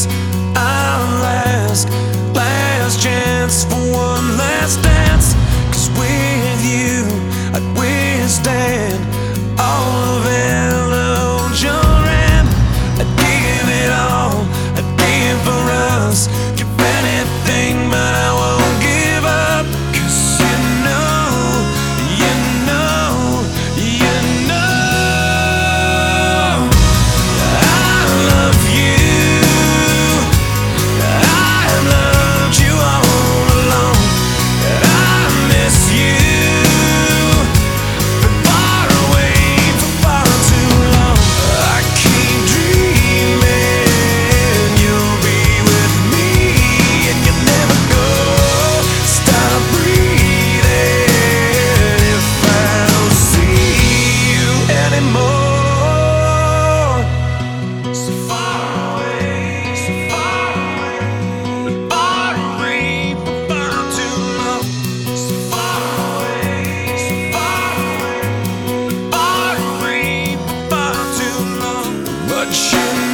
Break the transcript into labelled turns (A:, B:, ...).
A: is our last chance for one last dance. 'Cause with you I'd withstand all of illusion. I'd give it all, I'd give for us, give anything, but I won't give up. 'Cause you know, you know, you know I love you. I've loved you all along, and I miss you. Been far away for far too long. I keep dreaming you'll be with me, and you never go. Stop breathing if I don't see you anymore. So far away, so far away, but far away for far too long. So far away, so far away, but far away for far too long. But you